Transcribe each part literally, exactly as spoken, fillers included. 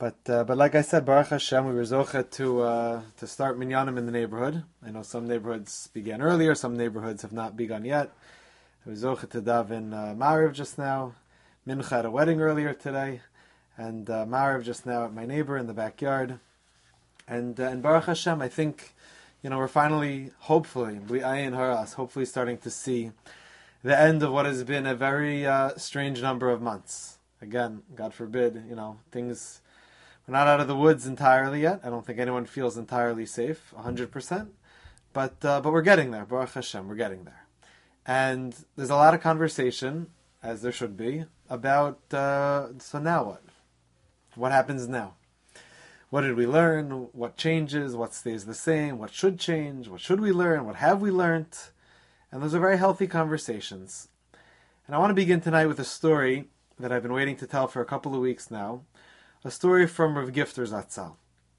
But uh, but like I said, Baruch Hashem, we were zocha to uh, to start minyanim in the neighborhood. I know some neighborhoods began earlier, some neighborhoods have not begun yet. I was zocha to daven uh, Mariv just now, Mincha at a wedding earlier today, and uh, Mariv just now at my neighbor in the backyard. And uh, and Baruch Hashem, I think, you know, we're finally, hopefully, B'ayin Haras, hopefully starting to see the end of what has been a very uh, strange number of months. Again, God forbid, you know, things. We're not out of the woods entirely yet. I don't think anyone feels entirely safe, one hundred percent. But uh, but we're getting there, Baruch Hashem, we're getting there. And there's a lot of conversation, as there should be, about, uh, so now what? What happens now? What did we learn? What changes? What stays the same? What should change? What should we learn? What have we learned? And those are very healthy conversations. And I want to begin tonight with a story that I've been waiting to tell for a couple of weeks now. A story from Rav Gifter Zatzal.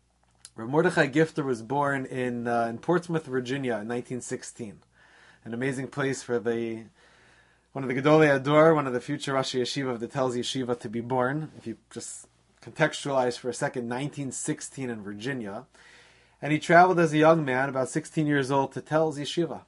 Rav Mordechai Gifter was born in uh, in Portsmouth, Virginia, in nineteen sixteen. An amazing place for the one of the Gedolei Ador, one of the future Rosh Yeshiva of the Telz Yeshiva, to be born. If you just contextualize for a second, nineteen sixteen in Virginia, and he traveled as a young man, about sixteen years old, to Telz Yeshiva.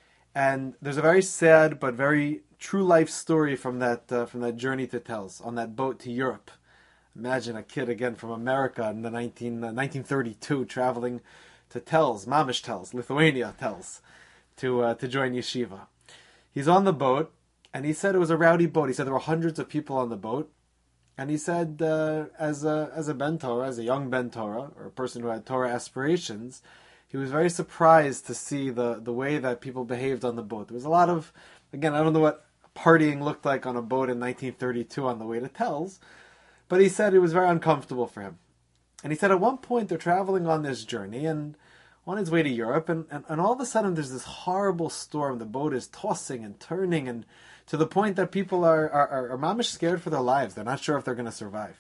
And there's a very sad but very true life story from that uh, from that journey to Telz on that boat to Europe. Imagine a kid again from America in the nineteen, uh, nineteen thirty-two traveling to Telz, Mamish Telz, Lithuania Telz, to uh, to join yeshiva. He's on the boat, and he said it was a rowdy boat. He said there were hundreds of people on the boat, and he said uh, as a as a Ben Torah, as a young Ben Torah, or a person who had Torah aspirations, he was very surprised to see the the way that people behaved on the boat. There was a lot of, again, I don't know what partying looked like on a boat in nineteen thirty-two on the way to Telz. But he said it was very uncomfortable for him. And he said at one point they're traveling on this journey and on his way to Europe, and, and, and all of a sudden there's this horrible storm. The boat is tossing and turning, and to the point that people are, are, are, are mamish scared for their lives. They're not sure if they're going to survive.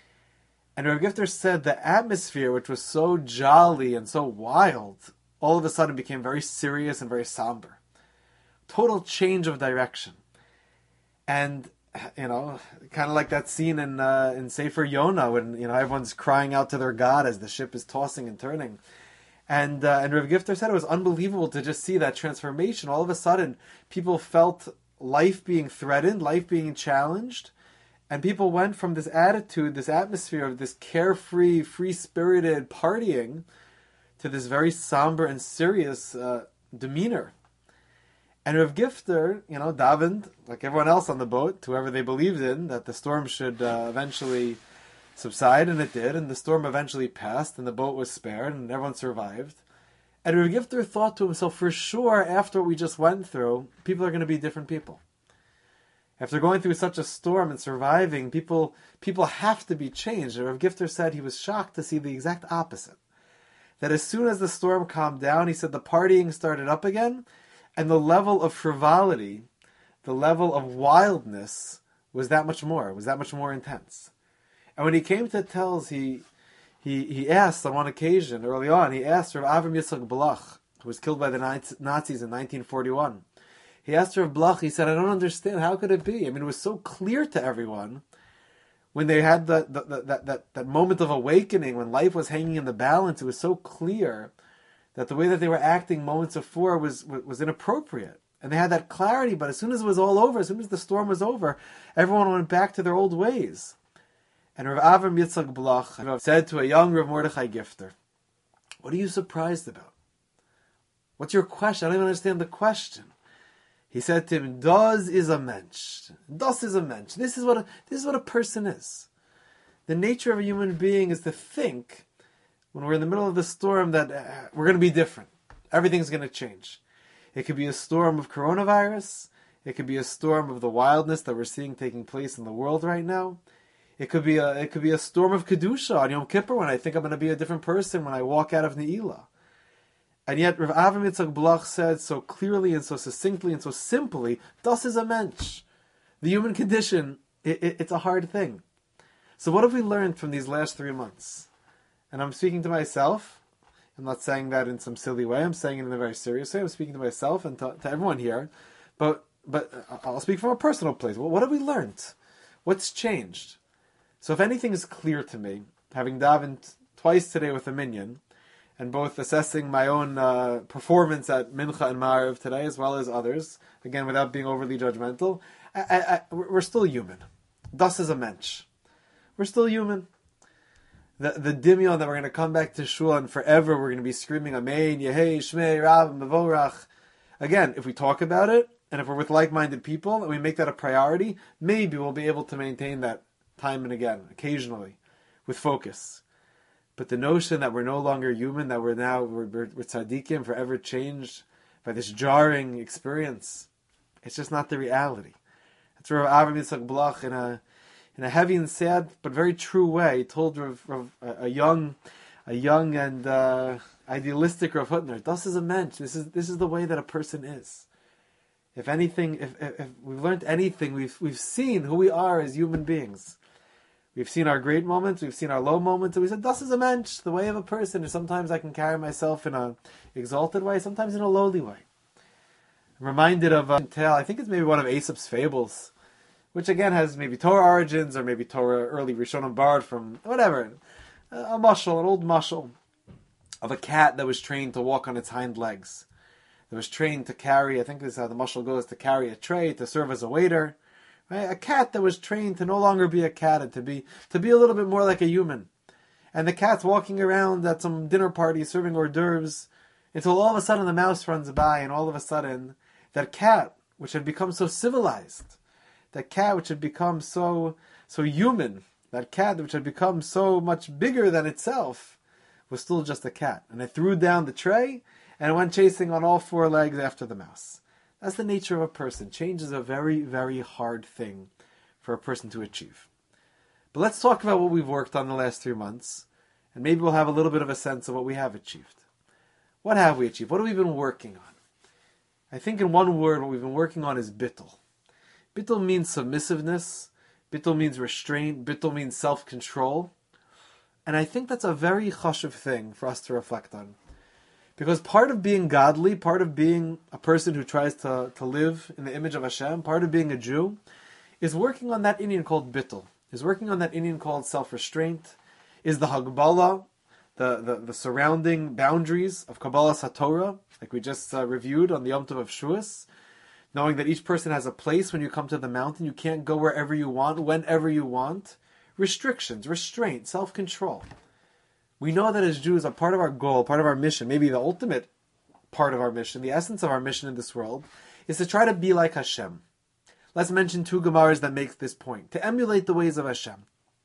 And Rav Gifter said the atmosphere, which was so jolly and so wild, all of a sudden became very serious and very somber. Total change of direction. And you know, kind of like that scene in uh, in Sefer Yonah when, you know, everyone's crying out to their God as the ship is tossing and turning. And uh, and Rav Gifter said it was unbelievable to just see that transformation. All of a sudden, people felt life being threatened, life being challenged, and people went from this attitude, this atmosphere of this carefree, free-spirited partying to this very somber and serious uh, demeanor. And Rav Gifter, you know, davened, like everyone else on the boat, to whoever they believed in, that the storm should uh, eventually subside, and it did, and the storm eventually passed, and the boat was spared, and everyone survived. And Rav Gifter thought to himself, for sure, after what we just went through, people are going to be different people. After going through such a storm and surviving, people people have to be changed. And Rav Gifter said he was shocked to see the exact opposite. That as soon as the storm calmed down, he said the partying started up again, and the level of frivolity, the level of wildness was that much more, was that much more intense. And when he came to Telz, he he he asked on one occasion, early on, he asked Rav Avram Yitzchak Bloch, who was killed by the Nazis in nineteen forty-one. He asked Rav Bloch, he said, I don't understand, how could it be? I mean, it was so clear to everyone when they had the, the, the, that, that, that moment of awakening, when life was hanging in the balance, it was so clear that the way that they were acting moments before was was inappropriate. And they had that clarity, but as soon as it was all over, as soon as the storm was over, everyone went back to their old ways. And Rav Avram Yitzchak Bloch said to a young Rav Mordechai Gifter, what are you surprised about? What's your question? I don't even understand the question. He said to him, Das is a mensch. Das is a mensch. This is what a, this is what a person is. The nature of a human being is to think, when we're in the middle of the storm, that uh, we're going to be different. Everything's going to change. It could be a storm of coronavirus. It could be a storm of the wildness that we're seeing taking place in the world right now. It could be a it could be a storm of Kedusha on Yom Kippur, when I think I'm going to be a different person when I walk out of Ne'ilah. And yet Rav Avram Yitzchak Bloch said so clearly and so succinctly and so simply, Das is a mensch. The human condition, it, it, it's a hard thing. So what have we learned from these last three months? And I'm speaking to myself. I'm not saying that in some silly way. I'm saying it in a very serious way. I'm speaking to myself and to, to everyone here. But but I'll speak from a personal place. Well, what have we learned? What's changed? So if anything is clear to me, having davened twice today with a minyan, and both assessing my own uh, performance at Mincha and Ma'ariv today, as well as others, again, without being overly judgmental, I, I, I, we're still human. Das is a mensch. We're still human. The the dimion that we're going to come back to shul and forever we're going to be screaming Amen, Yehei, Shmei, Rav, Mevorach. Again, if we talk about it, and if we're with like-minded people, and we make that a priority, maybe we'll be able to maintain that time and again, occasionally, with focus. But the notion that we're no longer human, that we're now, we're, we're, we're tzaddikim, forever changed by this jarring experience, it's just not the reality. That's where Avram Yitzchak Bloch, in a in a heavy and sad but very true way, told Rav, Rav, a young, a young and uh, idealistic Rav Hutner, "Das is a mensch. This is this is the way that a person is. If anything, if, if, if we've learned anything, we've we've seen who we are as human beings. We've seen our great moments, we've seen our low moments, and we said, das is a mensch, the way of a person. And sometimes I can carry myself in a exalted way, sometimes in a lowly way." I'm reminded of a tale, I think it's maybe one of Aesop's fables, which again has maybe Torah origins, or maybe Torah early Rishonim borrowed from, whatever, a mashal, an old mashal, of a cat that was trained to walk on its hind legs. That was trained to carry, I think this is how the mashal goes, to carry a tray, to serve as a waiter. Right? A cat that was trained to no longer be a cat and to be to be a little bit more like a human. And the cat's walking around at some dinner party serving hors d'oeuvres until all of a sudden the mouse runs by, and all of a sudden that cat, which had become so civilized, that cat which had become so so human, that cat which had become so much bigger than itself, was still just a cat. And it threw down the tray and it went chasing on all four legs after the mouse. That's the nature of a person. Change is a very, very hard thing for a person to achieve. But let's talk about what we've worked on the last three months, and maybe we'll have a little bit of a sense of what we have achieved. What have we achieved? What have we been working on? I think in one word, what we've been working on is bittul. Bittul means submissiveness. Bittul means restraint. Bittul means self-control. And I think that's a very chashuv thing for us to reflect on. Because part of being godly, part of being a person who tries to, to live in the image of Hashem, part of being a Jew, is working on that inyan called bittul, is working on that inyan called self-restraint, is the Hagbala, the, the, the surrounding boundaries of Kabbalah HaTorah, like we just uh, reviewed on the Yom Tov of Shavuos, knowing that each person has a place when you come to the mountain, you can't go wherever you want, whenever you want, restrictions, restraint, self-control. We know that as Jews, a part of our goal, part of our mission, maybe the ultimate part of our mission, the essence of our mission in this world, is to try to be like Hashem. Let's mention two Gemaras that make this point, to emulate the ways of Hashem.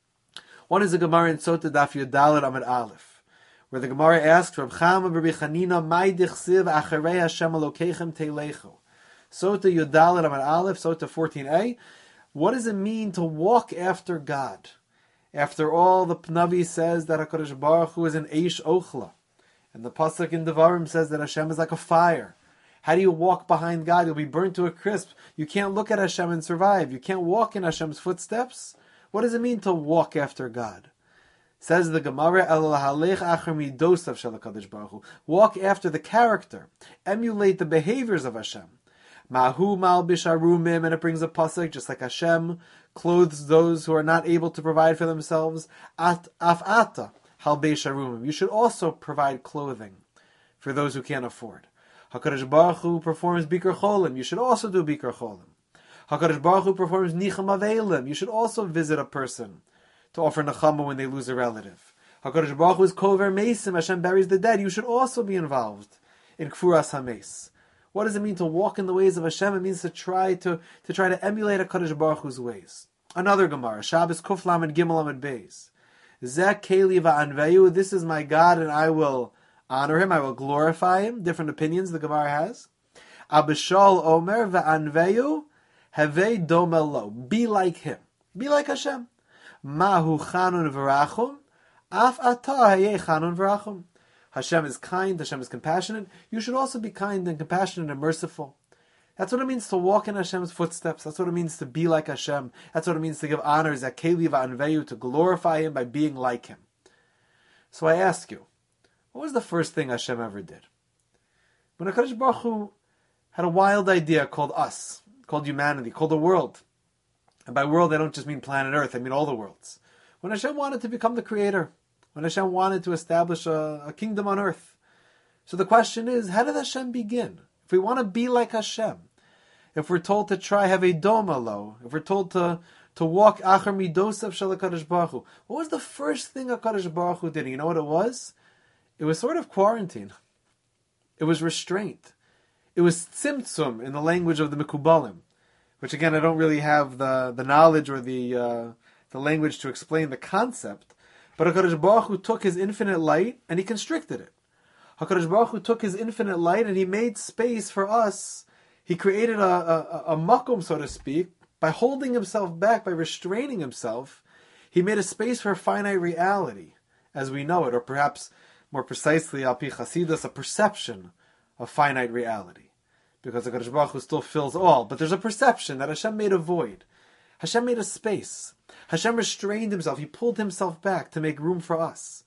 One is a Gemara in Sota Daf Yudalad Amud Aleph, where the Gemara asks, Reb Chama Rabbi Chanina, Mai dichsiv acharei Hashem Elokeichem teilechu. Sota Yudalad Amud Aleph, Sota fourteen a. What does it mean to walk after God? After all, the Navi says that HaKadosh Baruch Hu is an Eish Ochla. And the Pasuk in Devarim says that Hashem is like a fire. How do you walk behind God? You'll be burnt to a crisp. You can't look at Hashem and survive. You can't walk in Hashem's footsteps. What does it mean to walk after God? Says the Gemara, walk after the character. Emulate the behaviors of Hashem. Mahu mal bisharumim, and it brings a pasuk, just like Hashem clothes those who are not able to provide for themselves. At afata hal beisharumim. You should also provide clothing for those who can't afford. HaKadosh Baruch Hu performs Bikar Cholim. You should also do Bikar Cholim. HaKadosh Baruch Hu performs Nicham Avelim. You should also visit a person to offer Nechama when they lose a relative. HaKadosh Baruch Hu is Kover Mesim. Hashem buries the dead. You should also be involved in Kfuras HaMeis. What does it mean to walk in the ways of Hashem? It means to try to, to try to emulate HaKadosh Baruch Hu's ways. Another Gemara, Shabbos Kuf Lamed Gimel Lamed Beis. Zeh Keli Va'anveyu. This is my God, and I will honor him. I will glorify him. Different opinions the Gemara has. Abishal Omer Va'anveyu Hevei Domel Lo. Be like him. Be like Hashem. Mahu Chanun V'rachum. Af Ata Hayei Chanun V'rachum. Hashem is kind, Hashem is compassionate. You should also be kind and compassionate and merciful. That's what it means to walk in Hashem's footsteps. That's what it means to be like Hashem. That's what it means to give honor, Zakeli Va'anveyu, to glorify Him by being like Him. So I ask you, what was the first thing Hashem ever did? When HaKadosh Baruch Hu had a wild idea called us, called humanity, called the world. And by world, I don't just mean planet Earth, I mean all the worlds. When Hashem wanted to become the creator, when Hashem wanted to establish a, a kingdom on earth. So the question is, how did Hashem begin? If we want to be like Hashem, if we're told to try have a doma lo, if we're told to to walk achar midosav shel HaKadosh Baruch Hu, what was the first thing HaKadosh Baruch Hu did? You know what it was? It was sort of quarantine. It was restraint. It was tzimtzum in the language of the Mekubalim, which again I don't really have the, the knowledge or the uh, the language to explain the concept. But HaKadosh Baruch Hu took His infinite light and He constricted it. HaKadosh Baruch Hu took His infinite light and He made space for us. He created a, a, a makom, so to speak, by holding Himself back, by restraining Himself. He made a space for finite reality, as we know it, or perhaps more precisely, al pi Chasidus, a perception of finite reality. Because the HaKadosh Baruch Hu still fills all, but there's a perception that Hashem made a void. Hashem made a space. Hashem restrained Himself. He pulled Himself back to make room for us.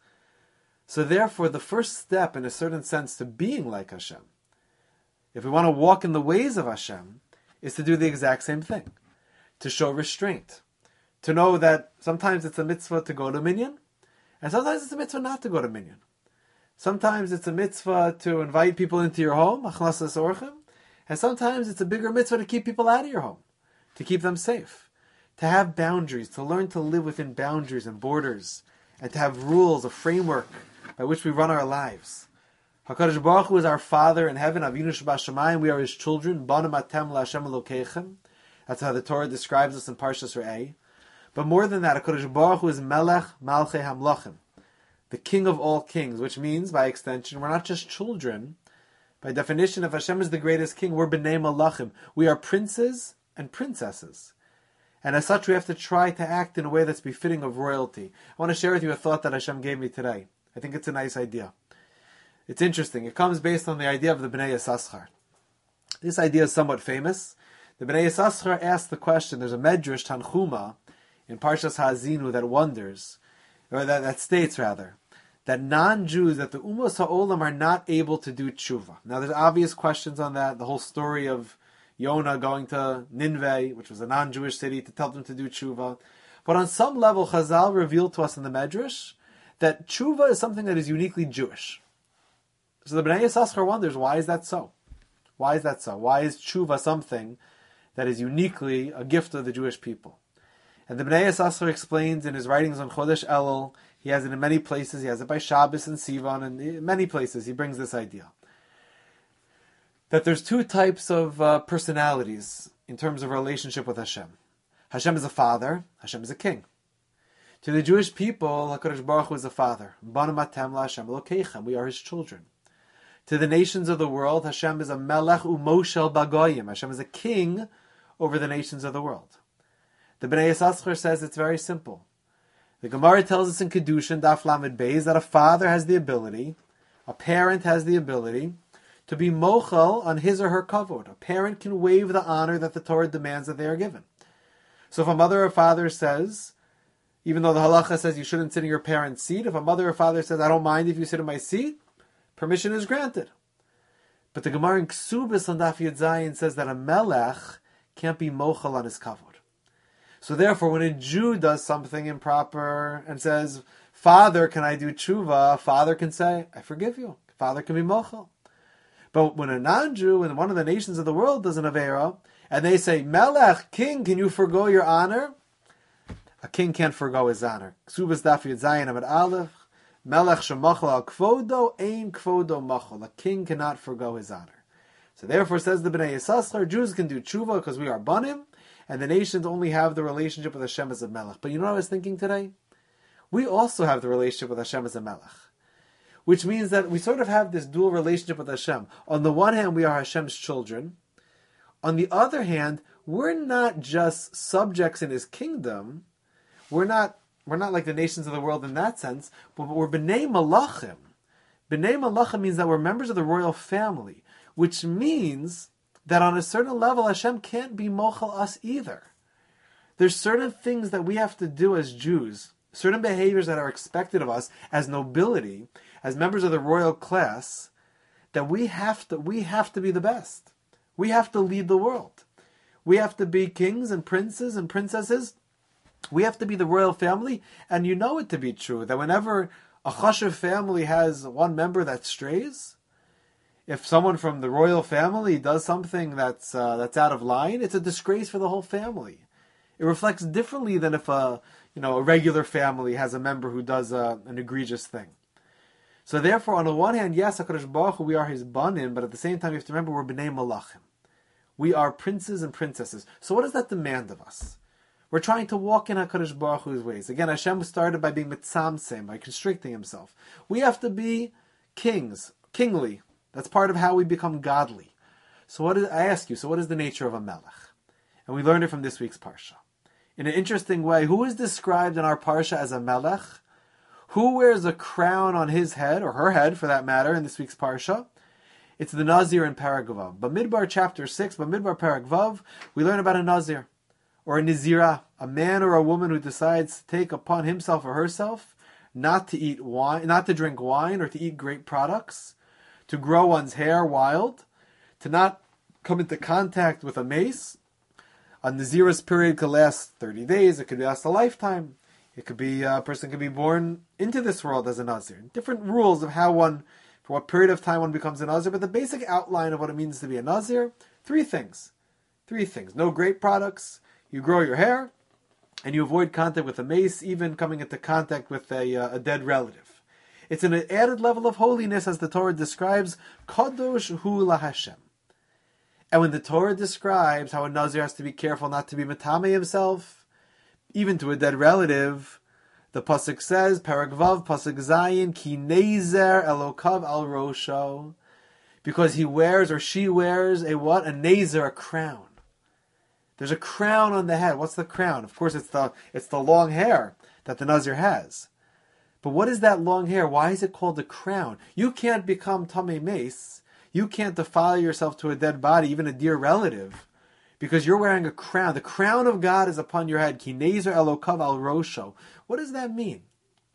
So therefore, the first step, in a certain sense, to being like Hashem, if we want to walk in the ways of Hashem, is to do the exact same thing. To show restraint. To know that sometimes it's a mitzvah to go to minyan, and sometimes it's a mitzvah not to go to minyan. Sometimes it's a mitzvah to invite people into your home, achnasas orchim, and sometimes it's a bigger mitzvah to keep people out of your home, to keep them safe, to have boundaries, to learn to live within boundaries and borders, and to have rules, a framework by which we run our lives. HaKadosh Baruch Hu is our Father in heaven, Avinu Shebashamayim, we are His children, Banim Atem LaHashem Elokeichem. That's how the Torah describes us in Parshas Re'eh. But more than that, HaKadosh Baruch Hu is Melech Malchei HaMlachim, the King of all kings, which means, by extension, we're not just children. By definition, if Hashem is the greatest king, we're B'nai Malachim. We are princes and princesses. And as such, we have to try to act in a way that's befitting of royalty. I want to share with you a thought that Hashem gave me today. I think it's a nice idea. It's interesting. It comes based on the idea of the Bnei Yissaschar. This idea is somewhat famous. The Bnei Yissaschar asked the question, there's a Medrash, Tanchuma, in Parshas Ha'azinu that wonders, or that, that states rather, that non-Jews, that the Umos HaOlam are not able to do tshuva. Now there's obvious questions on that, the whole story of Yonah going to Nineveh, which was a non-Jewish city, to tell them to do tshuva. But on some level, Chazal revealed to us in the Medrash that tshuva is something that is uniquely Jewish. So the Bnei Yissaschar wonders, why is that so? Why is that so? Why is tshuva something that is uniquely a gift of the Jewish people? And the Bnei Yissaschar explains in his writings on Chodesh Elul, he has it in many places, he has it by Shabbos and Sivan, and in many places he brings this idea. That there's two types of uh, personalities in terms of relationship with Hashem. Hashem is a father, Hashem is a king. To the Jewish people, HaKadosh Baruch Hu is a father. Banim Atem LaHashem Elokeichem, we are His children. To the nations of the world, Hashem is a Melech Umoshel Bagoyim. Hashem is a king over the nations of the world. The Bnei Yissaschar says it's very simple. The Gemara tells us in Kedushin, Daf Lamed Beis, that a father has the ability, a parent has the ability, to be mochel on his or her kavod. A parent can waive the honor that the Torah demands that they are given. So if a mother or father says, even though the halacha says you shouldn't sit in your parent's seat, if a mother or father says, I don't mind if you sit in my seat, permission is granted. But the Gemara in Ksubis on Daf Yud Zayin says that a melech can't be mochel on his kavod. So therefore, when a Jew does something improper and says, Father, can I do tshuva? Father can say, I forgive you. Father can be mochel. But when a non-Jew in one of the nations of the world does an avera, and they say, Melech, king, can you forgo your honor? A king can't forgo his honor. Ksubas Daf Yud Zayin Amud Aleph, Melech shemachal al kvodo, ein kvodo machal. A king cannot forgo his honor. So therefore, says the Bnei Yissaschar, Jews can do tshuva because we are banim, and the nations only have the relationship with Hashem as a melech. But you know what I was thinking today? We also have the relationship with Hashem as a melech. Which means that we sort of have this dual relationship with Hashem. On the one hand, we are Hashem's children. On the other hand, we're not just subjects in His kingdom. We're not we're not like the nations of the world in that sense, but we're B'nai Malachim. B'nai Malachim means that we're members of the royal family, which means that on a certain level, Hashem can't be mochel us either. There's certain things that we have to do as Jews, certain behaviors that are expected of us as nobility, as members of the royal class, that we have to we have to be the best. We have to lead the world. We have to be kings and princes and princesses. We have to be the royal family, and you know it to be true that whenever A chashuv family has one member that strays. If someone from the royal family does something that's uh, that's out of line, it's a disgrace for the whole family. It reflects differently than if a you know a regular family has a member who does a, an egregious thing. So therefore, on the one hand, yes, HaKadosh Baruch Hu, we are His banim, but at the same time, you have to remember we're b'nei malachim. We are princes and princesses. So what does that demand of us? We're trying to walk in HaKadosh Baruch Hu's ways. Again, Hashem started by being mitzamsem, by constricting Himself. We have to be kings, kingly. That's part of how we become godly. So what is, I ask you, so what is the nature of a melech? And we learned it from this week's parsha. In an interesting way, who is described in our parsha as a melech? Who wears a crown on his head, or her head for that matter, in this week's parsha? It's the Nazir in Perek Vav. Bamidbar chapter six, Bamidbar Perek Vav, we learn about a Nazir, or a Nizira, a man or a woman who decides to take upon himself or herself not to eat wine, not to drink wine or to eat grape products, to grow one's hair wild, to not come into contact with a mace. A Nazir's period could last thirty days, it could last a lifetime. It could be, a person could be born into this world as a Nazir. Different rules of how one, for what period of time one becomes a Nazir, but the basic outline of what it means to be a Nazir, three things. Three things. No grape products, you grow your hair, and you avoid contact with a mace, even coming into contact with a, uh, a dead relative. It's an added level of holiness, as the Torah describes, Kadosh hu laHashem. And when the Torah describes how a Nazir has to be careful not to be matame himself, even to a dead relative, the pasuk says, Perek Vav, pasuk Zayin, Ki nezer elokav al rosho, because he wears or she wears a what? A nezer, a crown. There's a crown on the head. What's the crown? Of course, it's the it's the long hair that the Nazir has. But what is that long hair? Why is it called a crown? You can't become tamei mace. You can't defile yourself to a dead body, even a dear relative, because you're wearing a crown. The crown of God is upon your head. Ki nezer elokav al rosho. What does that mean?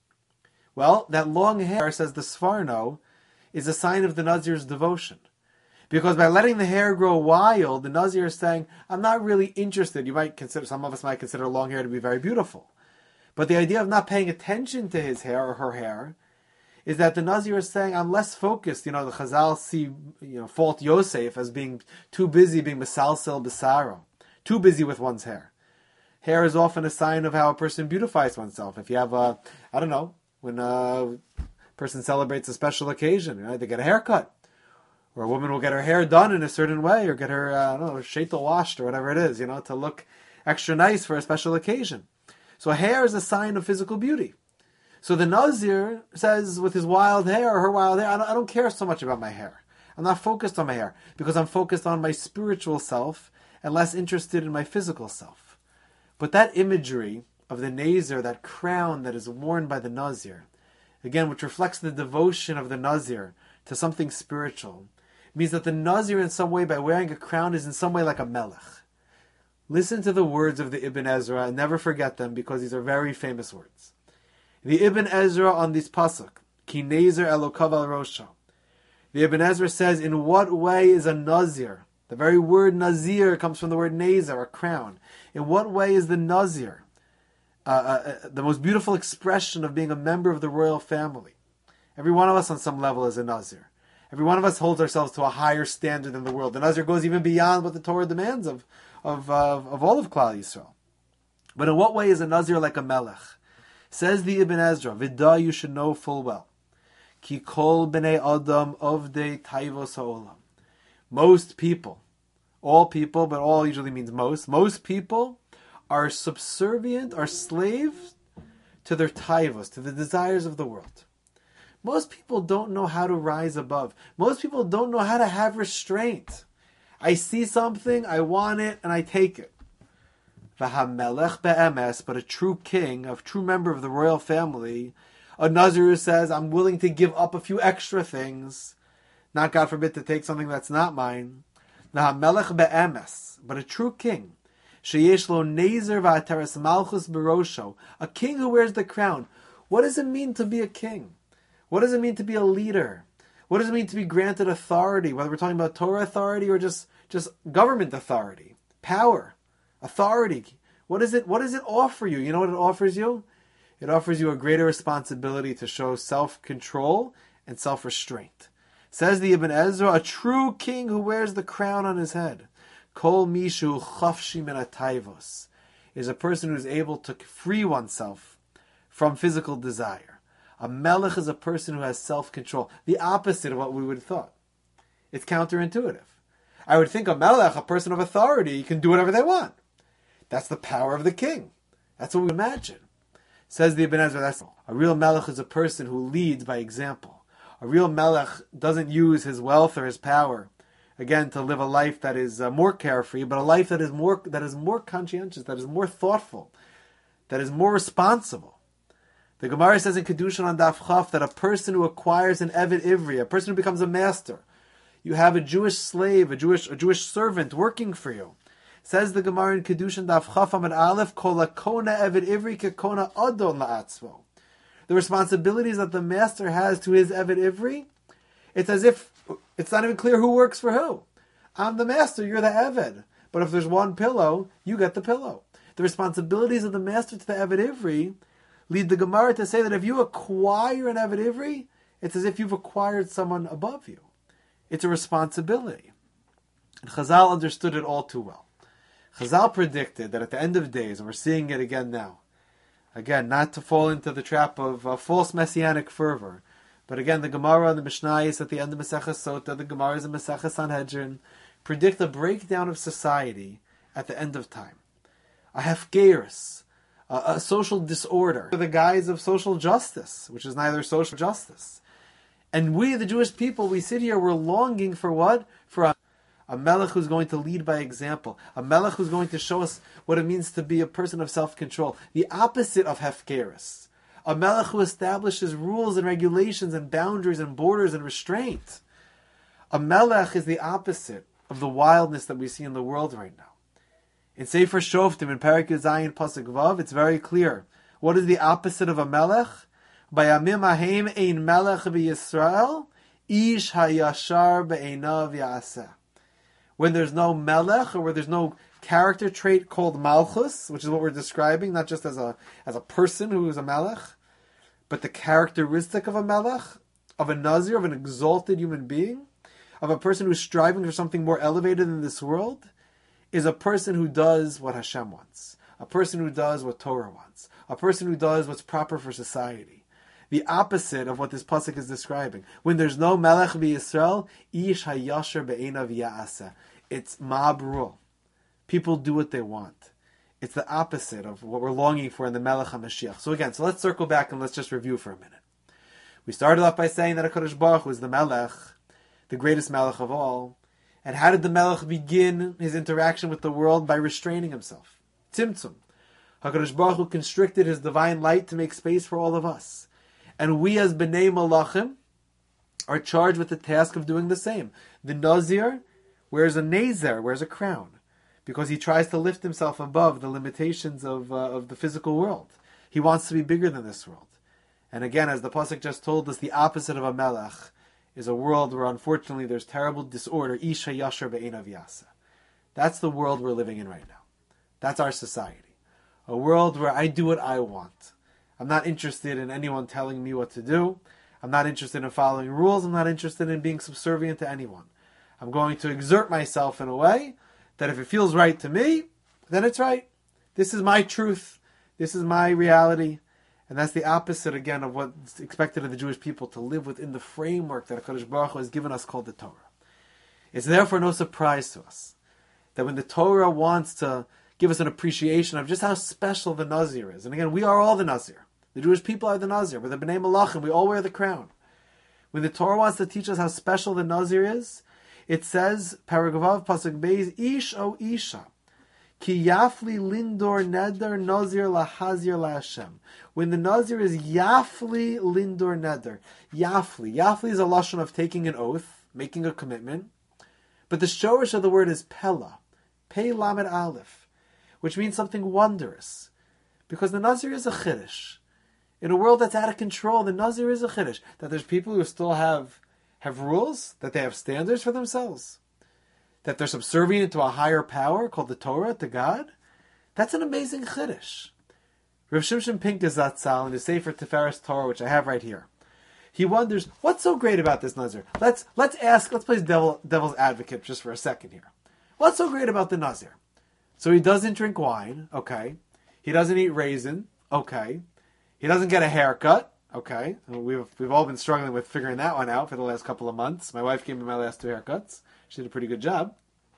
Well, that long hair, says the Sforno, is a sign of the Nazir's devotion. Because by letting the hair grow wild, the Nazir is saying, I'm not really interested. You might consider, some of us might consider long hair to be very beautiful. But the idea of not paying attention to his hair or her hair is that the Nazir is saying, I'm less focused. You know, the Chazal see, you know, fault Yosef as being too busy being mesalsel besaro, too busy with one's hair. Hair is often a sign of how a person beautifies oneself. If you have a, I don't know, when a person celebrates a special occasion, you know, they get a haircut. Or a woman will get her hair done in a certain way, or get her, uh, I don't know, sheitel washed, or whatever it is, you know, to look extra nice for a special occasion. So hair is a sign of physical beauty. So the Nazir says, with his wild hair, or her wild hair, I don't, I don't care so much about my hair. I'm not focused on my hair, because I'm focused on my spiritual self, and less interested in my physical self. But that imagery of the Nazir, that crown that is worn by the Nazir, again, which reflects the devotion of the Nazir to something spiritual, means that the Nazir in some way, by wearing a crown, is in some way like a melech. Listen to the words of the Ibn Ezra and never forget them, because these are very famous words. The Ibn Ezra on this pasuk, Ki nezer elokav al rosho. The Ibn Ezra says, in what way is a Nazir? The very word Nazir comes from the word nezer, a crown. In what way is the Nazir uh, uh, the most beautiful expression of being a member of the royal family? Every one of us on some level is a Nazir. Every one of us holds ourselves to a higher standard in the world. The Nazir goes even beyond what the Torah demands of, of, uh, of all of Klal Yisrael. But in what way is a Nazir like a melech? Says the Ibn Ezra, Vidah, you should know full well. Ki kol b'nei adam ovdei taivos ha'olam. Most people, all people, but all usually means most, most people are subservient, are slaves to their taivos, to the desires of the world. Most people don't know how to rise above. Most people don't know how to have restraint. I see something, I want it, and I take it. V'hamelech be'emes, but a true king, a true member of the royal family, a Nazir who says, I'm willing to give up a few extra things, not, God forbid, to take something that's not mine. V'hamelech be'emes, but a true king, sheyesh lo nezer v'ateres malchus berosho, a king who wears the crown. What does it mean to be a king? What does it mean to be a leader? What does it mean to be granted authority, whether we're talking about Torah authority or just, just government authority, power, authority? What is it? What does it offer you? You know what it offers you? It offers you a greater responsibility to show self-control and self-restraint. Says the Ibn Ezra, a true king who wears the crown on his head, Kol mishu chafshi min ataivos, is a person who is able to free oneself from physical desire. A melech is a person who has self-control, the opposite of what we would have thought. It's counterintuitive. I would think a melech, a person of authority, can do whatever they want. That's the power of the king. That's what we imagine. Says the Ibn Ezra, that's a real melech is a person who leads by example. A real melech doesn't use his wealth or his power, again, to live a life that is uh, more carefree, but a life that is more that is more conscientious, that is more thoughtful, that is more responsible. The Gemara says in Kedushin on Daf Chaf that a person who acquires an Eved Ivri, a person who becomes a master, you have a Jewish slave, a Jewish a Jewish servant working for you. Says the Gemara in Kedushin Daf Chaf Amud Aleph, Kol hakona Eved Ivri kekona adon la'atzvo. The responsibilities that the master has to his Eved Ivri, it's as if it's not even clear who works for who. I'm the master, you're the Eved. But if there's one pillow, you get the pillow. The responsibilities of the master to the Eved Ivri lead the Gemara to say that if you acquire an Eved Ivri, it's as if you've acquired someone above you. It's a responsibility. And Chazal understood it all too well. Chazal predicted that at the end of days, and we're seeing it again now, again, not to fall into the trap of uh, false messianic fervor, but again, the Gemara and the Mishnayos at the end of Maseches Sota, the Gemaras and Maseches Sanhedrin, predict a breakdown of society at the end of time. A hefkerus, a, a social disorder, the guise of social justice, which is neither social justice. And we, the Jewish people, we sit here, we're longing for what? For a, a melech who's going to lead by example. A melech who's going to show us what it means to be a person of self-control. The opposite of hefkerus. A melech who establishes rules and regulations and boundaries and borders and restraint. A melech is the opposite of the wildness that we see in the world right now. In Sefer Shoftim, in Perek Zayin Pasuk Vav, it's very clear. What is the opposite of a melech? Bayamim ahem ein melech b'Yisrael, ish hayashar be'einav ya'aseh. When there's no melech, or where there's no character trait called malchus, which is what we're describing, not just as a as a person who is a melech, but the characteristic of a melech, of a nazir, of an exalted human being, of a person who's striving for something more elevated in this world, is a person who does what Hashem wants, a person who does what Torah wants, a person who does what's proper for society. The opposite of what this pasuk is describing. When there's no melech b'Yisrael, ish hayasher be'einav ya'aseh. It's mob rule. People do what they want. It's the opposite of what we're longing for in the Melech HaMashiach. So again, so let's circle back and let's just review for a minute. We started off by saying that HaKadosh Baruch Hu is the Melech, the greatest Melech of all. And how did the Melech begin his interaction with the world? By restraining himself. Tzimtzum. HaKadosh Baruch Hu constricted his divine light to make space for all of us. And we as B'nai Malachim are charged with the task of doing the same. The Nazir wears a nazer, wears a crown, because he tries to lift himself above the limitations of uh, of the physical world. He wants to be bigger than this world. And again, as the pasuk just told us, the opposite of a melech is a world where unfortunately there's terrible disorder. Ish hayasher be'einav ya'aseh. That's the world we're living in right now. That's our society. A world where I do what I want. I'm not interested in anyone telling me what to do. I'm not interested in following rules. I'm not interested in being subservient to anyone. I'm going to exert myself in a way that if it feels right to me, then it's right. This is my truth. This is my reality. And that's the opposite, again, of what's expected of the Jewish people, to live within the framework that HaKadosh Baruch Hu has given us called the Torah. It's therefore no surprise to us that when the Torah wants to give us an appreciation of just how special the Nazir is, and again, we are all the Nazir. The Jewish people are the Nazir. We're the B'nai Malachim. We all wear the crown. When the Torah wants to teach us how special the Nazir is, it says, Paragavav Pasuk Beis, Ish o Isha, Ki Yafli Lindor Neder Nazir Lahazir LaHashem. When the Nazir is Yafli Lindor Neder. Yafli. Yafli is a lashon of taking an oath, making a commitment. But the shorish of the word is Pella. Pei Lamed Aleph. Which means something wondrous. Because the Nazir is a chiddush. In a world that's out of control, the Nazir is a chiddush. That there's people who still have have rules, that they have standards for themselves, that they're subservient to a higher power called the Torah, to God. That's an amazing chiddush. Rav Shimshon Pincus Zatzal in his Sefer Tiferes Torah, which I have right here, he wonders what's so great about this Nazir. Let's let's ask. Let's play devil, devil's advocate just for a second here. What's so great about the Nazir? So he doesn't drink wine, okay. He doesn't eat raisin, okay. He doesn't get a haircut, okay. We've we've all been struggling with figuring that one out for the last couple of months. My wife gave me my last two haircuts. She did a pretty good job.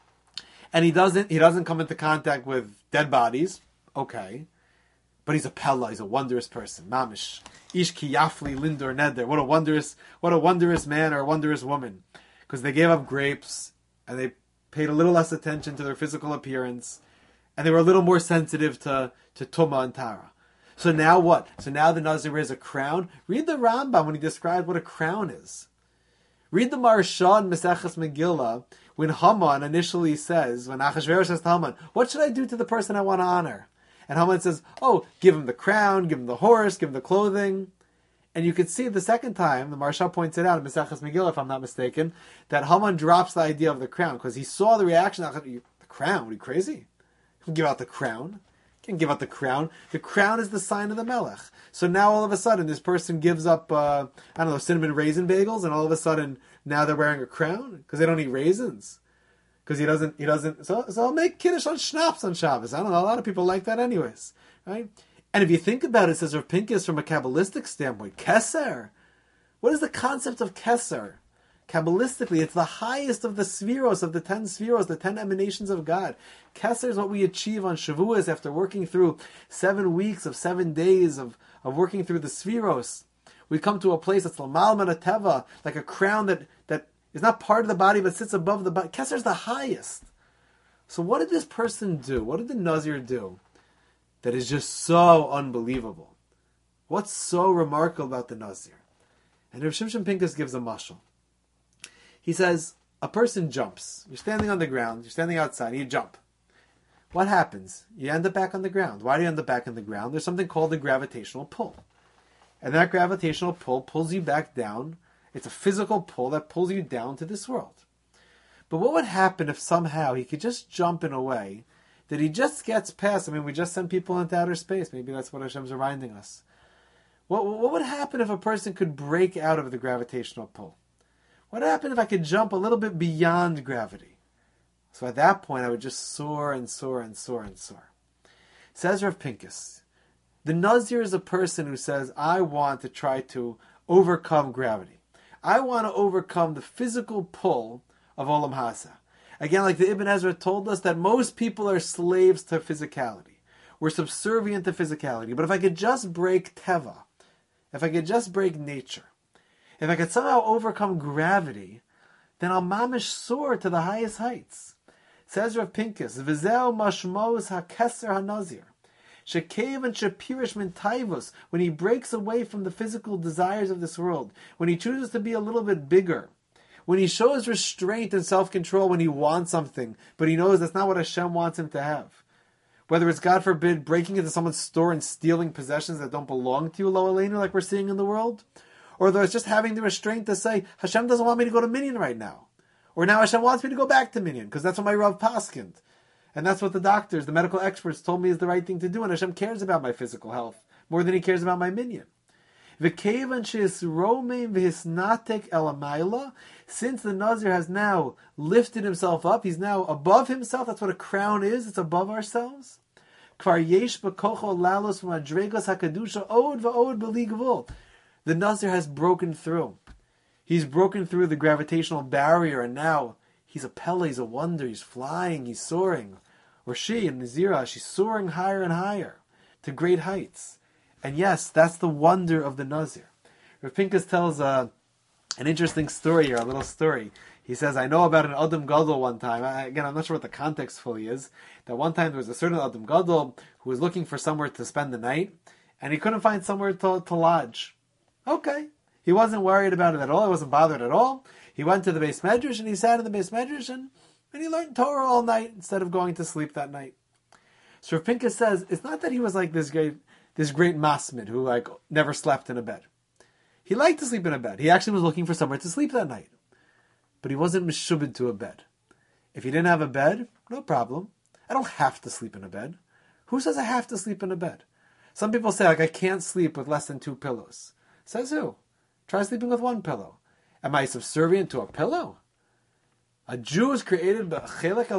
And he doesn't he doesn't come into contact with dead bodies, okay. But he's a pella, he's a wondrous person. Mamish. Ish ki yafli lindor neder. What a wondrous what a wondrous man or a wondrous woman. Because they gave up grapes and they paid a little less attention to their physical appearance. And they were a little more sensitive to, to Tumah and Tara. So now what? So now the Nazir wears a crown. Read the Rambam when he describes what a crown is. Read the Maharsha in Maseches Megillah when Haman initially says, when Achashverosh says to Haman, what should I do to the person I want to honor? And Haman says, oh, give him the crown, give him the horse, give him the clothing. And you can see the second time, the Maharsha points it out in Maseches Megillah, if I'm not mistaken, that Haman drops the idea of the crown because he saw the reaction. The crown? Are you crazy? You give out the crown. You can't give out the crown. The crown is the sign of the Melech. So now all of a sudden this person gives up, uh, I don't know, cinnamon raisin bagels, and all of a sudden now they're wearing a crown because they don't eat raisins. Because he doesn't, he doesn't, so, so I'll make Kiddush on Schnapps on Shabbos. I don't know, a lot of people like that anyways, right? And if you think about it, it says Rav Pincus from a Kabbalistic standpoint, Keser. What is the concept of Keser? Kabbalistically, it's the highest of the Sfiros, of the ten Sfiros, the ten emanations of God. Keser is what we achieve on Shavuos after working through seven weeks of seven days of, of working through the Sfiros. We come to a place that's Lamal Manateva, like a crown that, that is not part of the body but sits above the body. Keser is the highest. So what did this person do? What did the Nazir do that is just so unbelievable? What's so remarkable about the Nazir? And Rav Shimshon Pincus gives a mashal. He says, a person jumps. You're standing on the ground, you're standing outside, and you jump. What happens? You end up back on the ground. Why do you end up back on the ground? There's something called a gravitational pull. And that gravitational pull pulls you back down. It's a physical pull that pulls you down to this world. But what would happen if somehow he could just jump in a way that he just gets past? I mean, we just send people into outer space. Maybe that's what Hashem's reminding us. What, what would happen if a person could break out of the gravitational pull? What happened if I could jump a little bit beyond gravity? So at that point, I would just soar and soar and soar and soar. Says Rav Pincus, the Nazir is a person who says, I want to try to overcome gravity. I want to overcome the physical pull of Olam Hasa. Again, like the Ibn Ezra told us, that most people are slaves to physicality. We're subservient to physicality. But if I could just break Teva, if I could just break nature, if I could somehow overcome gravity, then I'll mamish soar to the highest heights. Says Rav Pincus, V'zeu mashmos ha-keser ha-nazir. Shekev and shepirish min taivos, when he breaks away from the physical desires of this world, when he chooses to be a little bit bigger, when he shows restraint and self-control when he wants something, but he knows that's not what Hashem wants him to have. Whether it's, God forbid, breaking into someone's store and stealing possessions that don't belong to you, lo aleinu, like we're seeing in the world, or there's just having the restraint to say, Hashem doesn't want me to go to Minyan right now. Or now Hashem wants me to go back to Minyan, because that's what my Rav paskind. And that's what the doctors, the medical experts told me is the right thing to do, and Hashem cares about my physical health more than he cares about my Minyan. Since the Nazir has now lifted himself up, he's now above himself, that's what a crown is, it's above ourselves. The Nazir has broken through. He's broken through the gravitational barrier, and now he's a pella, he's a wonder, he's flying, he's soaring. Or she, in Nazira, she's soaring higher and higher to great heights. And yes, that's the wonder of the Nazir. Rav Pincus tells uh, an interesting story here, a little story. He says, I know about an Adam Gadol one time. I, again, I'm not sure what the context fully is. That one time there was a certain Adam Gadol who was looking for somewhere to spend the night, and he couldn't find somewhere to, to lodge. Okay. He wasn't worried about it at all. He wasn't bothered at all. He went to the Beis Medrash and he sat in the Beis Medrash and, and he learned Torah all night instead of going to sleep that night. So Rav Pincus says, it's not that he was like this great, this great masmid who like never slept in a bed. He liked to sleep in a bed. He actually was looking for somewhere to sleep that night. But he wasn't meshubed to a bed. If he didn't have a bed, no problem. I don't have to sleep in a bed. Who says I have to sleep in a bed? Some people say, like, I can't sleep with less than two pillows. Says who? Try sleeping with one pillow. Am I subservient to a pillow? A Jew is created, but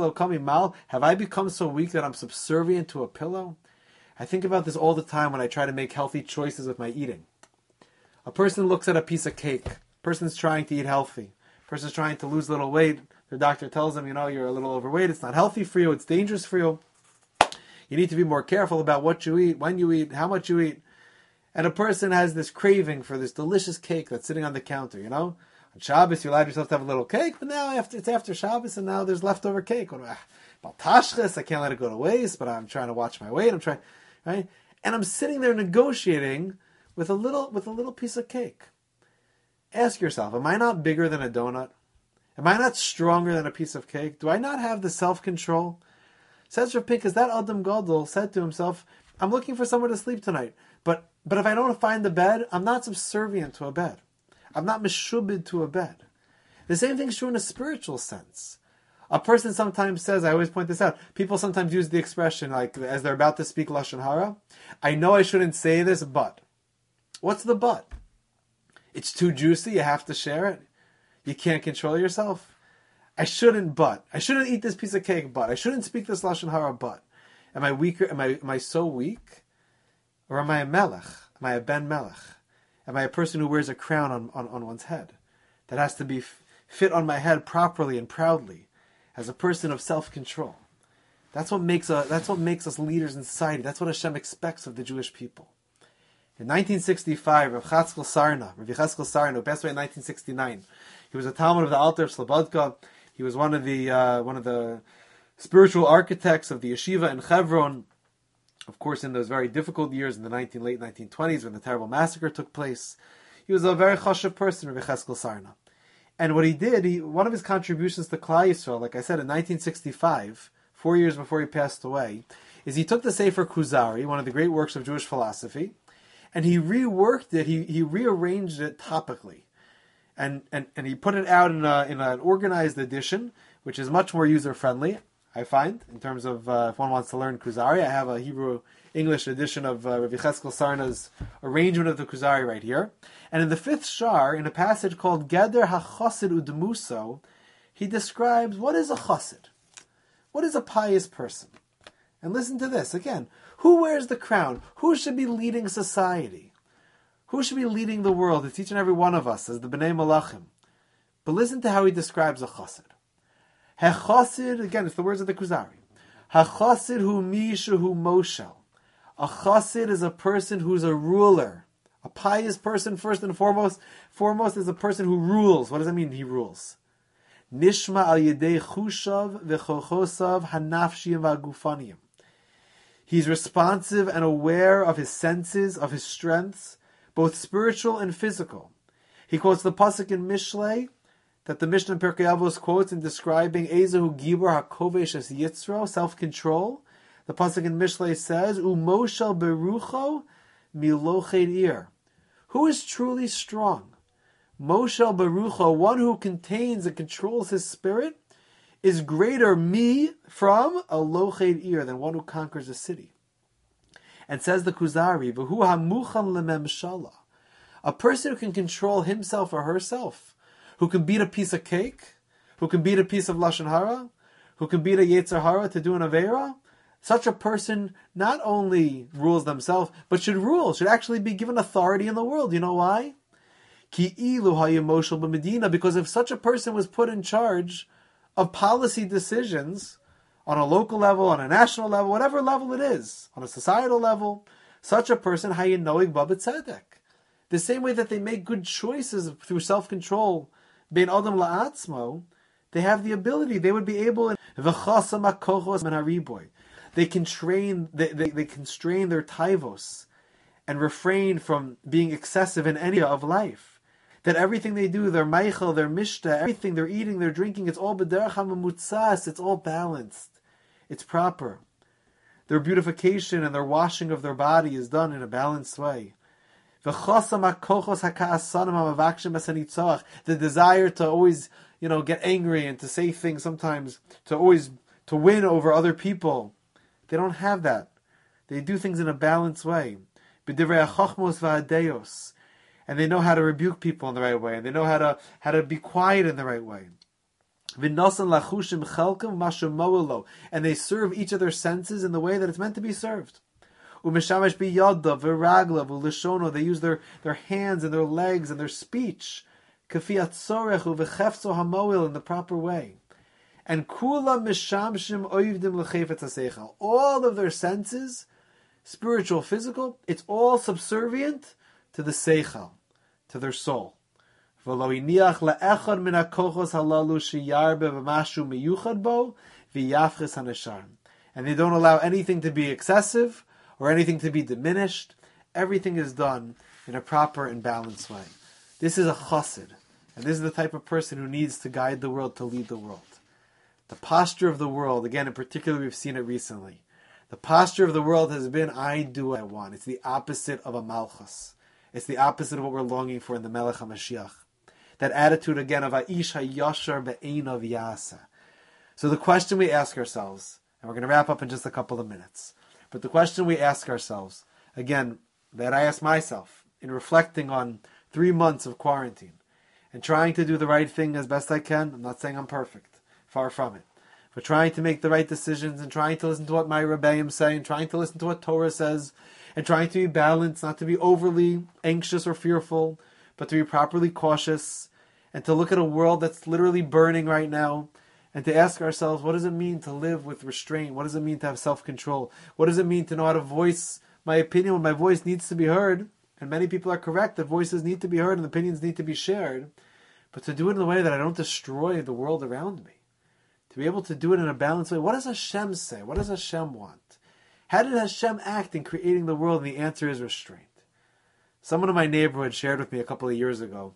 have I become so weak that I'm subservient to a pillow? I think about this all the time when I try to make healthy choices with my eating. A person looks at a piece of cake. A person's trying to eat healthy. A person's trying to lose a little weight. Their doctor tells them, you know, you're a little overweight. It's not healthy for you. It's dangerous for you. You need to be more careful about what you eat, when you eat, how much you eat. And a person has this craving for this delicious cake that's sitting on the counter, you know? On Shabbos, you allowed yourself to have a little cake, but now after it's after Shabbos, and now there's leftover cake. About tashchis, I can't let it go to waste, but I'm trying to watch my weight. I'm trying, right? And I'm sitting there negotiating with a little with a little piece of cake. Ask yourself, am I not bigger than a donut? Am I not stronger than a piece of cake? Do I not have the self-control? Says Rav Pinkus, that Adam Gadol said to himself, I'm looking for somewhere to sleep tonight, but but if I don't find the bed, I'm not subservient to a bed. I'm not meshubid to a bed. The same thing's true in a spiritual sense. A person sometimes says, I always point this out, people sometimes use the expression, like, as they're about to speak Lashon Hara, I know I shouldn't say this, but. What's the but? It's too juicy, you have to share it. You can't control yourself. I shouldn't, but. I shouldn't eat this piece of cake, but. I shouldn't speak this Lashon Hara, but. Am I weaker? Am I, am I so weak? Or am I a melech? Am I a ben melech? Am I a person who wears a crown on, on, on one's head? That has to be f- fit on my head properly and proudly, as a person of self-control. That's what makes a, that's what makes us leaders in society. That's what Hashem expects of the Jewish people. In nineteen sixty-five, Rav Chatzkel Sarna, Rav Chatzkel Sarna, who passed away in nineteen sixty-nine, he was a Talmud of the Alter of Slobodka. He was one of the uh, one of the spiritual architects of the yeshiva in Hebron. Of course, in those very difficult years in the nineteen, late nineteen twenties, when the terrible massacre took place, he was a very chashuv person, Rav Chatzkel Sarna. And what he did, he, one of his contributions to Klal Yisrael, like I said, in nineteen sixty-five, four years before he passed away, is he took the Sefer Kuzari, one of the great works of Jewish philosophy, and he reworked it, he, he rearranged it topically. And, and, and he put it out in, a, in an organized edition, which is much more user-friendly, I find, in terms of uh, if one wants to learn Kuzari. I have a Hebrew-English edition of uh, Rav Cheskel Sarna's arrangement of the Kuzari right here. And in the fifth shar, in a passage called Geder HaChassid Udmuso, he describes what is a chassid. What is a pious person? And listen to this, again. Who wears the crown? Who should be leading society? Who should be leading the world? It's each and every one of us, as the Bnei Malachim. But listen to how he describes a chassid. HaChassid, again, it's the words of the Kuzari. HaChassid hu mishu hu moshel. A chassid is a person who's a ruler. A pious person, first and foremost, foremost is a person who rules. What does that mean, he rules? Nishma al yedei chushav v'chochosav hanafshiyim v'agufaniyim. He's responsive and aware of his senses, of his strengths, both spiritual and physical. He quotes the pasuk in Mishlei, that the Mishnah in Pirkei Avos quotes in describing Ezehu Gibor HaKovesh Es Yitzro, self-control. The pasuk in Mishlei says, Umoshel Berucho Miloched Ir. Who is truly strong? Moshel Berucho, one who contains and controls his spirit, is greater me from a Loched Ir, than one who conquers a city. And says the Kuzari, V'hu HaMuchan Lememshala, a person who can control himself or herself, who can beat a piece of cake, who can beat a piece of Lashon Hara, who can beat a Yetzer Hara to do an Aveira, such a person not only rules themselves, but should rule, should actually be given authority in the world. You know why? Ki ilu hayemoshel b'medina, because if such a person was put in charge of policy decisions on a local level, on a national level, whatever level it is, on a societal level, such a person hayenoig babet tzedek. The same way that they make good choices through self-control, bein adam la'atzmo, they have the ability, they would be able, they can train, they, they, they constrain their taivos and refrain from being excessive in any of life. That everything they do, their meichel, their mishta, everything they're eating, they're drinking, it's all b'derech ha'memutzas, it's all balanced. It's proper. Their beautification and their washing of their body is done in a balanced way. The desire to always, you know, get angry and to say things sometimes, to always, to win over other people. They don't have that. They do things in a balanced way. V'divrei hachachmos v'hadeos. And they know how to rebuke people in the right way, and they know how to how to be quiet in the right way. V'nosan lachushim chelkem mashu moelo. And they serve each of their senses in the way that it's meant to be served. Umeshamash biyada v'ragla v'lishono. They use their, their hands and their legs and their speech. K'fi atzorech u'v'chefzo hamoel in the proper way. And kula mishamshim oivdim l'chefetz haseichel. All of their senses, spiritual, physical, it's all subservient to the seichel, to their soul. V'lo iniach le'echad min hakochos halalu sheyarbe v'mashu miyuchad bo v'yafches haneshar. And they don't allow anything to be excessive or anything to be diminished. Everything is done in a proper and balanced way. This is a chassid, and this is the type of person who needs to guide the world, to lead the world. The posture of the world, again, in particular, we've seen it recently. The posture of the world has been, I do what I want. It's the opposite of a malchus. It's the opposite of what we're longing for in the Melech HaMashiach. That attitude, again, of Aish HaYashar Be'einav Yasa. So the question we ask ourselves, and we're going to wrap up in just a couple of minutes, but the question we ask ourselves, again, that I ask myself, in reflecting on three months of quarantine, and trying to do the right thing as best I can, I'm not saying I'm perfect, far from it, but trying to make the right decisions, and trying to listen to what my Rebbeim say, and trying to listen to what Torah says, and trying to be balanced, not to be overly anxious or fearful, but to be properly cautious, and to look at a world that's literally burning right now, and to ask ourselves, what does it mean to live with restraint? What does it mean to have self-control? What does it mean to know how to voice my opinion when my voice needs to be heard? And many people are correct that voices need to be heard and opinions need to be shared. But to do it in a way that I don't destroy the world around me. To be able to do it in a balanced way. What does Hashem say? What does Hashem want? How did Hashem act in creating the world? And the answer is restraint. Someone in my neighborhood shared with me a couple of years ago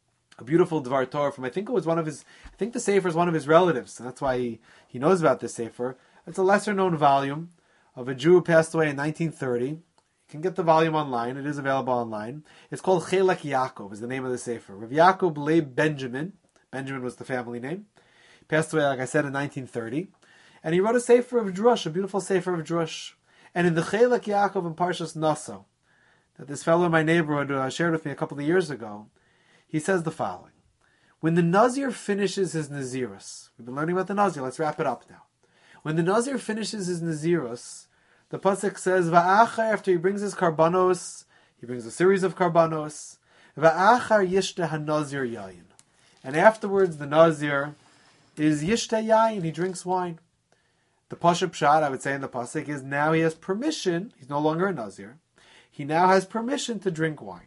a beautiful Dvar Torah from, I think it was one of his, I think the Sefer is one of his relatives, and that's why he, he knows about this Sefer. It's a lesser known volume of a Jew who passed away in nineteen thirty. You can get the volume online, it is available online. It's called Chelek Yaakov, is the name of the Sefer. Rav Yaakov Leib Benjamin, Benjamin was the family name, he passed away, like I said, in nineteen thirty. And he wrote a Sefer of Drush, a beautiful Sefer of Drush. And in the Chelek Yaakov in Parshas Naso, that this fellow in my neighborhood uh, shared with me a couple of years ago, he says the following. When the Nazir finishes his Nazirus, we've been learning about the Nazir, let's wrap it up now. When the Nazir finishes his Nazirus, the Pasuk says, Va'achar, after he brings his karbanos, he brings a series of karbanos, Va'achar yishta ha-Nazir yayin. And afterwards, the Nazir is yishta yayin, he drinks wine. The Pashup Pshat, I would say in the Pasuk, is now he has permission, he's no longer a Nazir, he now has permission to drink wine.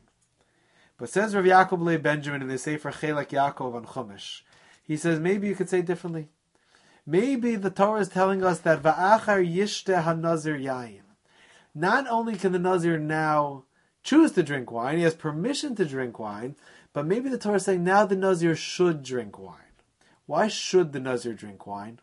But says Rav Yaakov Leib Benjamin in the Sefer Chelek Yaakov on Chumash, he says maybe you could say it differently. Maybe the Torah is telling us that Va'achar yishteh ha-Nazir yayin. Not only can the Nazir now choose to drink wine, he has permission to drink wine, but maybe the Torah is saying now the Nazir should drink wine. Why should the Nazir drink wine?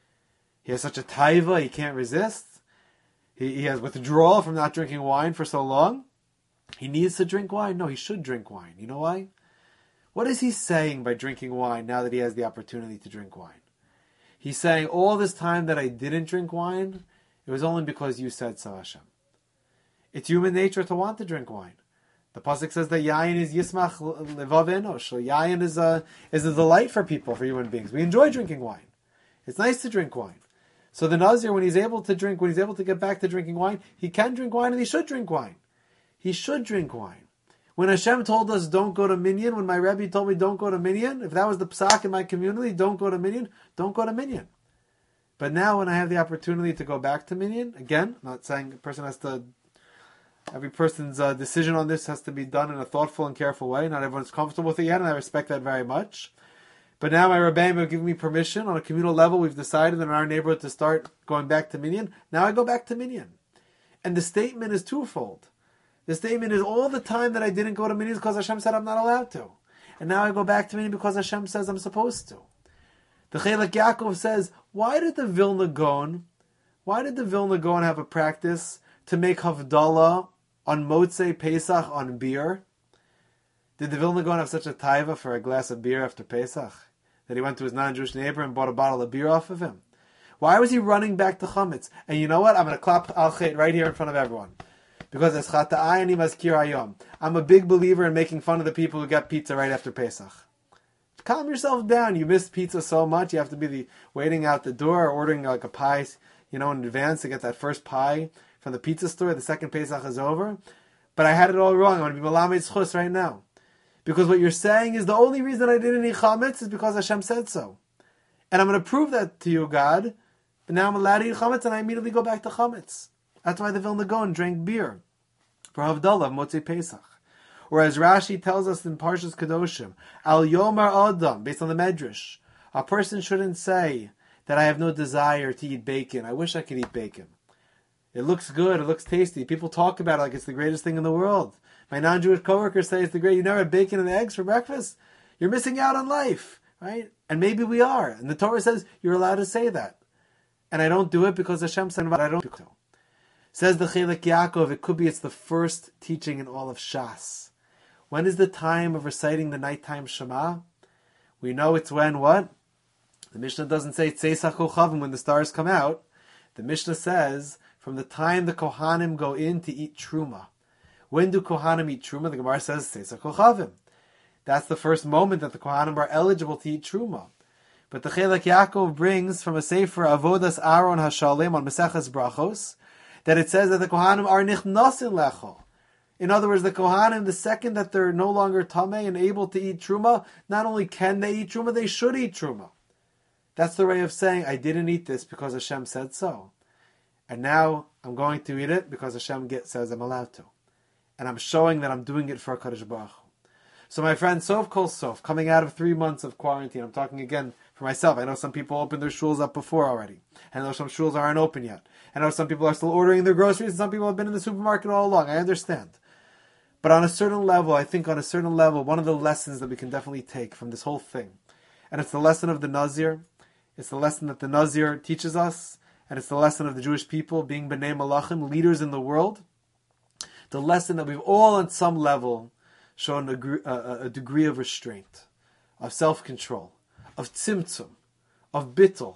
He has such a taiva, he can't resist. He, he has withdrawal from not drinking wine for so long. He needs to drink wine? No, he should drink wine. You know why? What is he saying by drinking wine now that he has the opportunity to drink wine? He's saying, all this time that I didn't drink wine, it was only because you said so, Hashem. It's human nature to want to drink wine. The Pasuk says that yayin is yismach levav enosh. Yayin is a, is a delight for people, for human beings. We enjoy drinking wine. It's nice to drink wine. So the Nazir, when he's able to drink, when he's able to get back to drinking wine, he can drink wine and he should drink wine. He should drink wine. When Hashem told us don't go to Minyan, when my Rebbe told me don't go to Minyan, if that was the psak in my community, don't go to Minyan, don't go to Minyan. But now when I have the opportunity to go back to Minyan, again, I'm not saying a person has to, every person's uh, decision on this has to be done in a thoughtful and careful way. Not everyone's comfortable with it yet, and I respect that very much. But now my Rebbeim have given me permission on a communal level. We've decided in our neighborhood to start going back to Minyan. Now I go back to Minyan. And the statement is twofold. The statement is all the time that I didn't go to Minyan because Hashem said I'm not allowed to. And now I go back to Minyan because Hashem says I'm supposed to. The Chelek Yaakov says, why did the Vilna Gaon, why did the Vilna Gaon have a practice to make Havdalah on Motzei Pesach on beer? Did the Vilna Gaon have such a taiva for a glass of beer after Pesach that he went to his non-Jewish neighbor and bought a bottle of beer off of him? Why was he running back to Chametz? And you know what? I'm going to clap al chet right here in front of everyone. Because it's Chata'ayani Mazkir Hayom. I'm a big believer in making fun of the people who get pizza right after Pesach. Calm yourself down. You missed pizza so much. You have to be the, waiting out the door or ordering like a pie, you know, in advance to get that first pie from the pizza store. The second Pesach is over. But I had it all wrong. I'm going to be Melamed Zchus right now. Because what you're saying is the only reason I didn't eat chametz is because Hashem said so. And I'm going to prove that to you, God. But now I'm allowed to eat chametz and I immediately go back to chametz. That's why the Vilna Gaon drank beer for Havdalah, Motzei Pesach. Or as Rashi tells us in Parshas Kedoshim, Al Yomar Adam, based on the Medrash, a person shouldn't say that I have no desire to eat bacon. I wish I could eat bacon. It looks good, it looks tasty. People talk about it like it's the greatest thing in the world. My non-Jewish coworkers say it's the great. You never had bacon and eggs for breakfast? You're missing out on life, right? And maybe we are. And the Torah says you're allowed to say that. And I don't do it because Hashem said I don't do it. Says the Chelek Yaakov, it could be it's the first teaching in all of Shas. When is the time of reciting the nighttime Shema? We know it's when what? The Mishnah doesn't say Tzeisach Kochavim when the stars come out. The Mishnah says from the time the Kohanim go in to eat Truma. When do Kohanim eat Truma? The Gemara says Tzeisach Kochavim. That's the first moment that the Kohanim are eligible to eat Truma. But the Chelek Yaakov brings from a Sefer Avodas Aaron Hashalem on Meseches Brachos that it says that the Kohanim are nichnasin lechol. In other words, the Kohanim, the second that they're no longer tamei and able to eat Truma, not only can they eat Truma, they should eat Truma. That's the way of saying, I didn't eat this because Hashem said so. And now I'm going to eat it because Hashem get, says I'm allowed to. And I'm showing that I'm doing it for HaKadosh Baruch Hu. So my friend, Sof Kol Sof, coming out of three months of quarantine, I'm talking again for myself. I know some people opened their shuls up before already. I know some shuls aren't open yet. I know some people are still ordering their groceries and some people have been in the supermarket all along. I understand. But on a certain level, I think on a certain level, one of the lessons that we can definitely take from this whole thing, and it's the lesson of the Nazir, it's the lesson that the Nazir teaches us, and it's the lesson of the Jewish people being B'nai Malachim, leaders in the world, the lesson that we've all on some level shown a, a, a degree of restraint, of self-control, of tzimtzum, of bittul,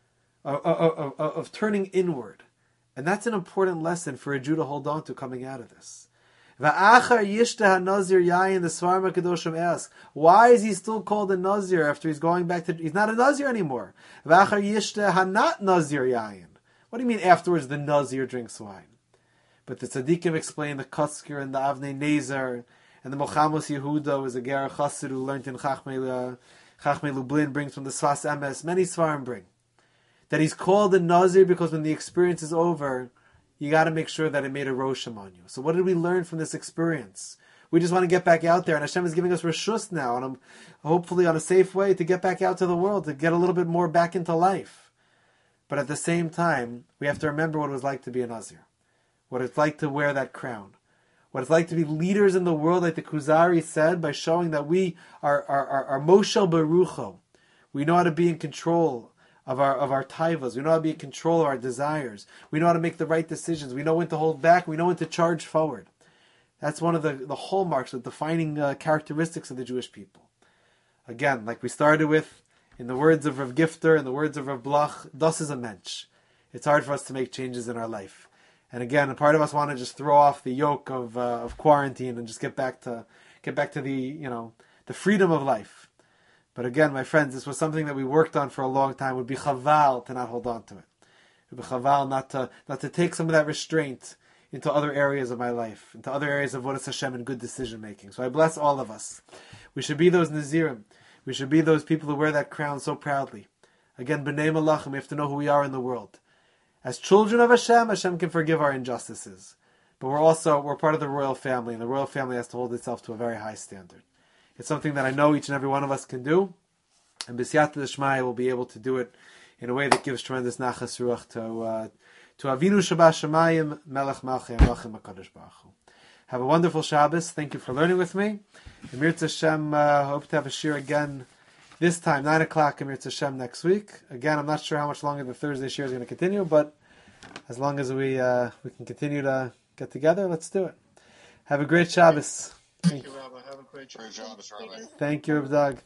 of, of, of, of turning inward. And that's an important lesson for a Jew to hold on to coming out of this. Va'achar yishteh ha-nazir yayin, the Svarim HaKadoshim asks, why is he still called a Nazir after he's going back to, he's not a Nazir anymore. Va'achar yishteh ha-not nazir yayin. What do you mean afterwards the Nazir drinks wine? But the tzaddikim explain the Kotzker and the Avnei Nezer, and the Mochamos Yehuda was a Ger Chassid who learned in Chachmei Chachmei Lublin, brings from the Sfas Emes, many Svarim bring, that he's called a Nazir because when the experience is over, you got to make sure that it made a rosham on you. So what did we learn from this experience? We just want to get back out there, and Hashem is giving us reshus now, and I'm hopefully on a safe way to get back out to the world, to get a little bit more back into life. But at the same time, we have to remember what it was like to be a Nazir, what it's like to wear that crown, what it's like to be leaders in the world, like the Kuzari said, by showing that we are are, are, are Moshel Berucho. We know how to be in control of our of our taivas. We know how to be in control of our desires. We know how to make the right decisions. We know when to hold back. We know when to charge forward. That's one of the, the hallmarks, the defining uh, characteristics of the Jewish people. Again, like we started with, in the words of Rav Gifter, in the words of Rav Blach, das is a mensch. It's hard for us to make changes in our life. And again, a part of us want to just throw off the yoke of uh, of quarantine and just get back to get back to the you know the freedom of life. But again, my friends, this was something that we worked on for a long time. It would be chaval to not hold on to it. It would be chaval not to not to take some of that restraint into other areas of my life, into other areas of Avodas Hashem and good decision making. So I bless all of us. We should be those Nazirim. We should be those people who wear that crown so proudly. Again, B'nai Malachim, we have to know who we are in the world. As children of Hashem, Hashem can forgive our injustices. But we're also, we're part of the royal family, and the royal family has to hold itself to a very high standard. It's something that I know each and every one of us can do, and B'siyata D'Shmaya will be able to do it in a way that gives tremendous nachas ruach to, uh, to Avinu Shabbat Shemayim, Melech Malchei Malchim HaKadosh Baruch Hu. Have a wonderful Shabbos. Thank you for learning with me. Emir Hashem, uh, hope to have a shir again this time, nine o'clock, Emir Hashem next week. Again, I'm not sure how much longer the Thursday shir is going to continue, but as long as we uh, we can continue to get together, let's do it. Have a great Shabbos. Thank you, Rabbi. Have a great Shabbos. Great Shabbos, Rabbi. Thank you, Rabbi Doug.